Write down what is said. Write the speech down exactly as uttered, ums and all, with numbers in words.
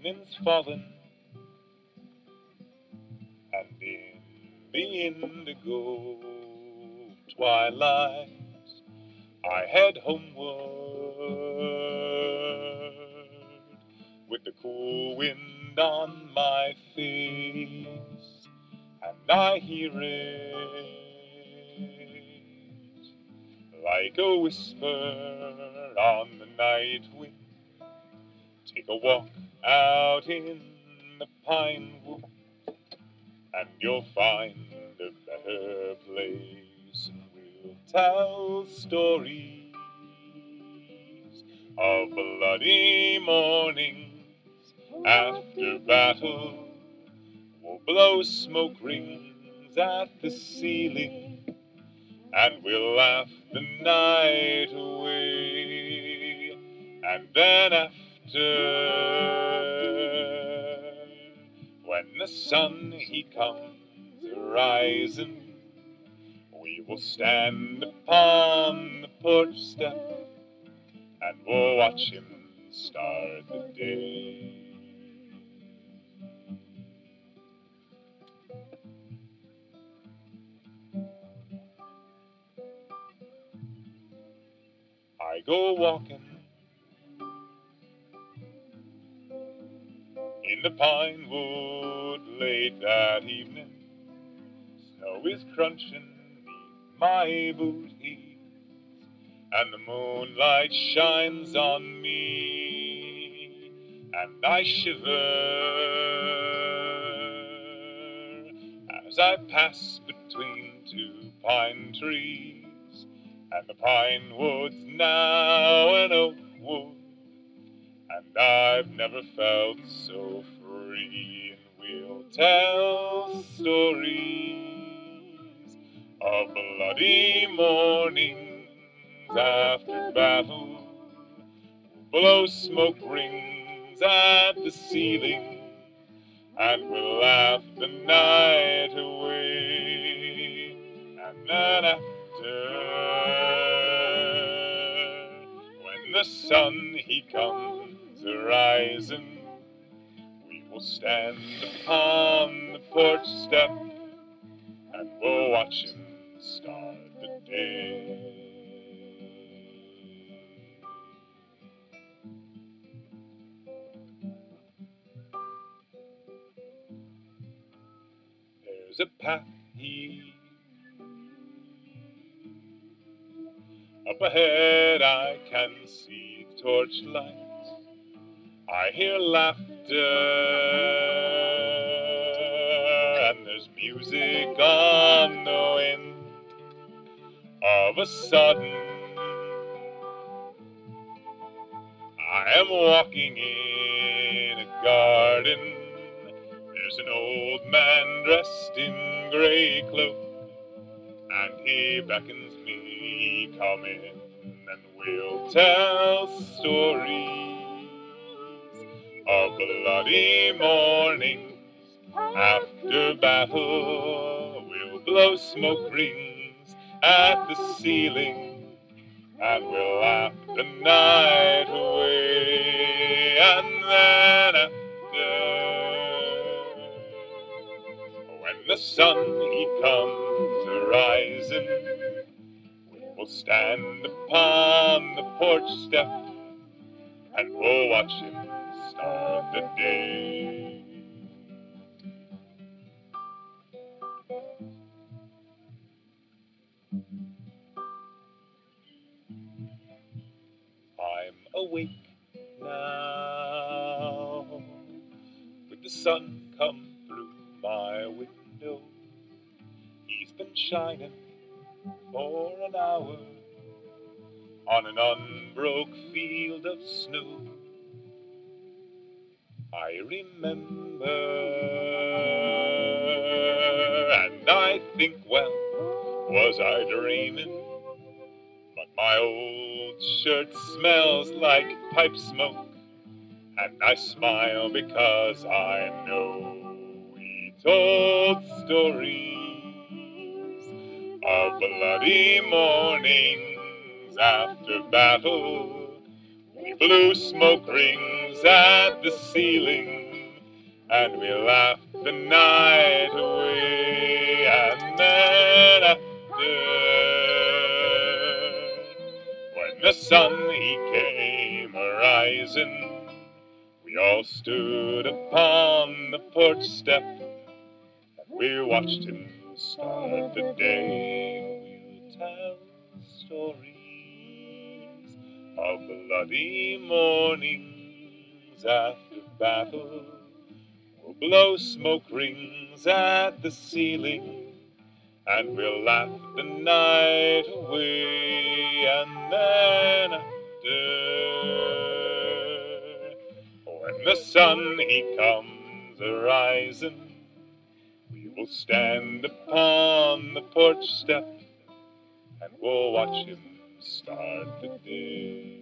evening's fallen, and in the indigo twilight I head homeward, with the cool wind on my face, and I hear it like a whisper on the night wind. Take a walk out in the pine wood, and you'll find a better place, and we'll tell stories of bloody mornings after battle. We'll blow smoke rings at the ceiling, and we'll laugh the night away. And then after, when the sun he comes rising, we will stand upon the porch step, and we'll watch him start the day. I go walking in the pine wood late that evening. Snow is crunching neath my boot heels, and the moonlight shines on me, and I shiver as I pass between two pine trees. And the pine wood's now an oak wood, and I've never felt so free. And we'll tell stories of bloody mornings after battle, blow smoke rings at the ceiling, and we'll laugh the night away. And then after, when the sun he comes rising, we will stand upon the porch step, and we'll watch him start the day. There's a path he up ahead, I can see torchlight. I hear laughter, and there's music on the wind. Of a sudden, I am walking in a garden. There's an old man dressed in gray cloak, and he beckons me, come in, and we'll tell stories of bloody mornings after battle. We'll blow smoke rings at the ceiling, and we'll laugh the night away. And then after, when the sun he comes rising, we'll stand upon the porch step, and we'll watch him start the day. I'm awake now, with the sun come through my window. He's been shining for an hour on an unbroke field of snow. I remember, and I think, well, was I dreaming? But my old shirt smells like pipe smoke, and I smile because I know we told stories of bloody mornings after battle. We blew smoke rings at the ceiling, and we laughed the night away. And then after, when the sun he came a-rising, we all stood upon the porch step, and we watched him start the day. We'll tell stories of bloody mornings after battle. We'll blow smoke rings at the ceiling, and we'll laugh the night away. And then after, when the sun he comes a-rising, we will stand upon the porch step, and we'll watch him start the day.